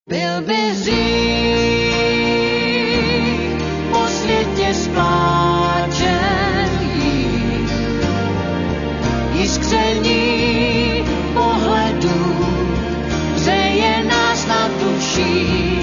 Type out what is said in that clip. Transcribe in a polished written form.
Byl by hřích po světě spáčený, jiskření pohledu hřeje nás na duši.